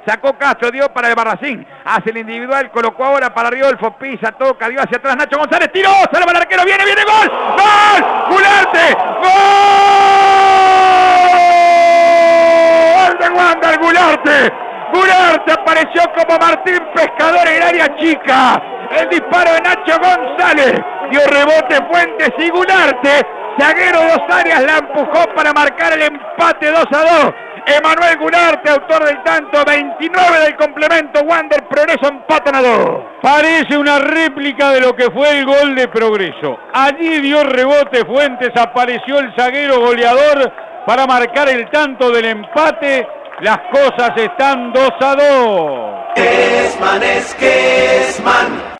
Sacó Castro, dio para el Barracín. Hace el individual, colocó ahora para Riolfo. Pisa, toca, dio hacia atrás. Nacho González tiró. Salva el arquero. Viene, gol. ¡Gol! ¡Gularte! ¡Gol de Wander Gularte! Gularte apareció como Martín Pescador en el área chica. El disparo de Nacho González. Dio rebote Fuentes y Gularte, zaguero de dos áreas, la empujó para marcar el empate 2-2. Emanuel Gularte, autor del tanto, 29 del complemento. Wander Progreso empatan a 2. Parece una réplica de lo que fue el gol de Progreso. Allí dio rebote Fuentes, apareció el zaguero goleador para marcar el tanto del empate. Las cosas están 2-2. Esman.